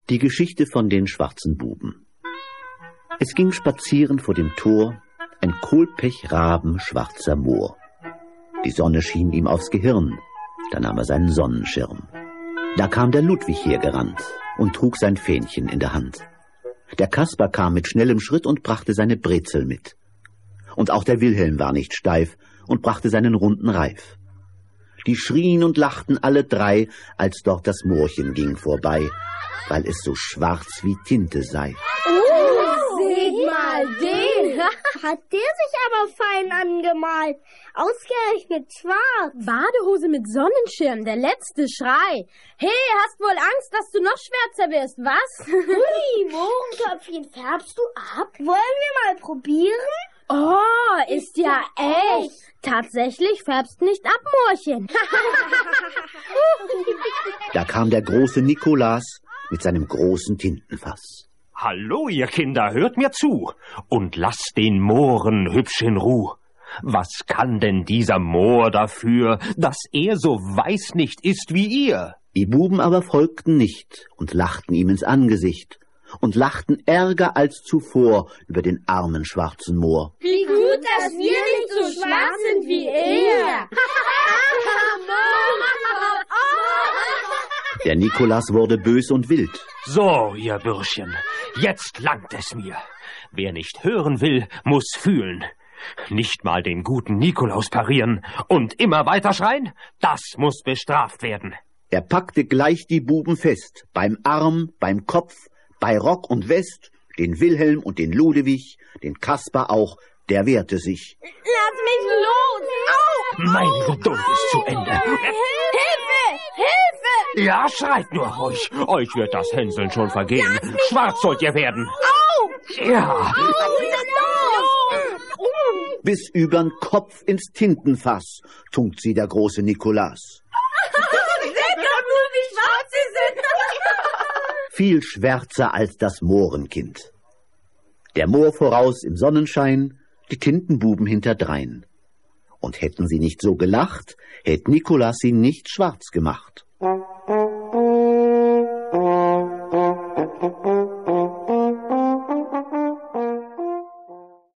Die Geschichte von den schwarzen Buben. Es ging spazieren vor dem Tor ein kohlpechrabenschwarzer Mohr. Die Sonne schien ihm aufs Gehirn, da nahm er seinen Sonnenschirm. Da kam der Ludwig hergerannt und trug sein Fähnchen in der Hand. Der Kasper kam mit schnellem Schritt und brachte seine Brezel mit. Und auch der Wilhelm war nicht steif und brachte seinen runden Reif. Die schrien und lachten alle drei, als dort das Mohrchen ging vorbei, weil es so schwarz wie Tinte sei. Oh, seht mal den! Hat der sich aber fein angemalt. Ausgerechnet schwarz. Badehose mit Sonnenschirm, der letzte Schrei. Hey, hast wohl Angst, dass du noch schwärzer wirst, was? Ui, Mohrenköpfchen, färbst du ab? Wollen wir mal probieren? Oh, ist ja echt. Tatsächlich färbst nicht ab, Mohrchen. Da kam der große Nikolaus mit seinem großen Tintenfass. Hallo, ihr Kinder, hört mir zu und lasst den Mohren hübsch in Ruh. Was kann denn dieser Mohr dafür, dass er so weiß nicht ist wie ihr? Die Buben aber folgten nicht und lachten ihm ins Angesicht und lachten ärger als zuvor über den armen schwarzen Mohr. Wie gut, dass wir nicht so schwarz sind wie er. Der Nikolaus wurde bös und wild. So, ihr Bürschchen, jetzt langt es mir. Wer nicht hören will, muss fühlen. Nicht mal den guten Nikolaus parieren und immer weiter schreien, das muss bestraft werden. Er packte gleich die Buben fest, beim Arm, beim Kopf, bei Rock und West, den Wilhelm und den Ludwig, den Kasper auch, der wehrte sich. Lass mich los! Au! Mein Geduld ist zu Ende. Hilfe! Hilfe! Ja, schreit nur ruhig. Euch wird das Hänseln schon vergehen. Schwarz sollt ihr werden. Au! Ja. Bis übern Kopf ins Tintenfass tunkt sie der große Nikolaus. Seht doch nur, wie schwarz sie sind! Viel schwärzer als das Mohrenkind. Der Mohr voraus im Sonnenschein, die Tintenbuben hinterdrein. Und hätten sie nicht so gelacht, hätt Nikolaus sie nicht schwarz gemacht.